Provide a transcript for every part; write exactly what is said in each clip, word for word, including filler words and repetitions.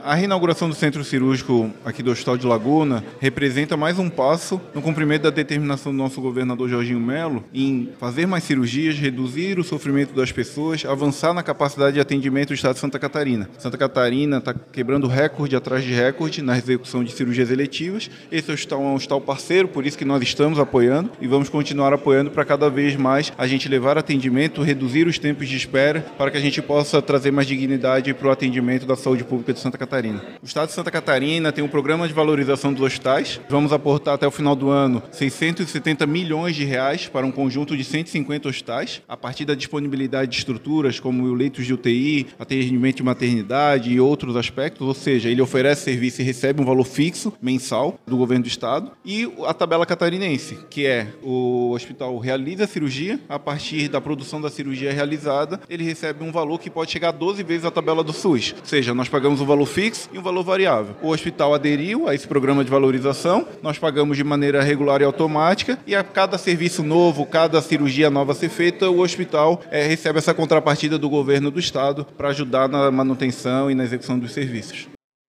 A reinauguração do centro cirúrgico aqui do Hospital de Laguna representa mais um passo no cumprimento da determinação do nosso governador Jorginho Melo em fazer mais cirurgias, reduzir o sofrimento das pessoas, avançar na capacidade de atendimento do estado de Santa Catarina. Santa Catarina está quebrando recorde atrás de recorde na execução de cirurgias eletivas. Esse hospital é um hospital parceiro, por isso que nós estamos apoiando e vamos continuar apoiando para cada vez mais a gente levar atendimento, reduzir os tempos de espera para que a gente possa trazer mais dignidade para o atendimento da saúde pública de Santa Catarina. O estado de Santa Catarina tem um programa de valorização dos hospitais. Vamos aportar até o final do ano seiscentos e setenta milhões de reais para um conjunto de cento e cinquenta hospitais, a partir da disponibilidade de estruturas como leitos de U T I, atendimento de maternidade e outros aspectos, ou seja, ele oferece serviço e recebe um valor fixo mensal do governo do estado. E a tabela catarinense, que é o hospital realiza a cirurgia, a partir da produção da cirurgia realizada, ele recebe um valor que pode chegar a doze vezes a tabela do SUS, ou seja, nós pagamos o valor fixo e um valor variável. O hospital aderiu a esse programa de valorização, nós pagamos de maneira regular e automática e a cada serviço novo, cada cirurgia nova a ser feita, o hospital é, recebe essa contrapartida do governo do estado para ajudar na manutenção e na execução dos serviços.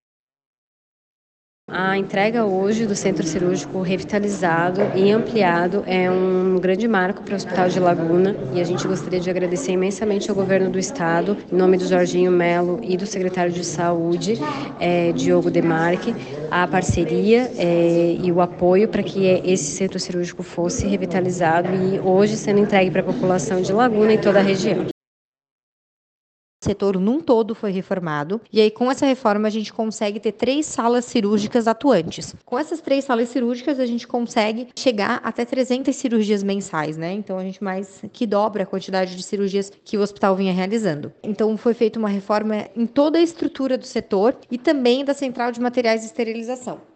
A entrega hoje do centro cirúrgico revitalizado e ampliado é um grande marco para o Hospital de Laguna e a gente gostaria de agradecer imensamente ao governo do estado, em nome do Jorginho Melo e do secretário de Saúde, é, Diogo Demarque, a parceria é, e o apoio para que esse centro cirúrgico fosse revitalizado e hoje sendo entregue para a população de Laguna e toda a região. O setor num todo foi reformado, e aí com essa reforma a gente consegue ter três salas cirúrgicas atuantes. Com essas três salas cirúrgicas a gente consegue chegar até trezentas cirurgias mensais, né? Então a gente mais que dobra a quantidade de cirurgias que o hospital vinha realizando. Então foi feita uma reforma em toda a estrutura do setor e também da central de materiais de esterilização.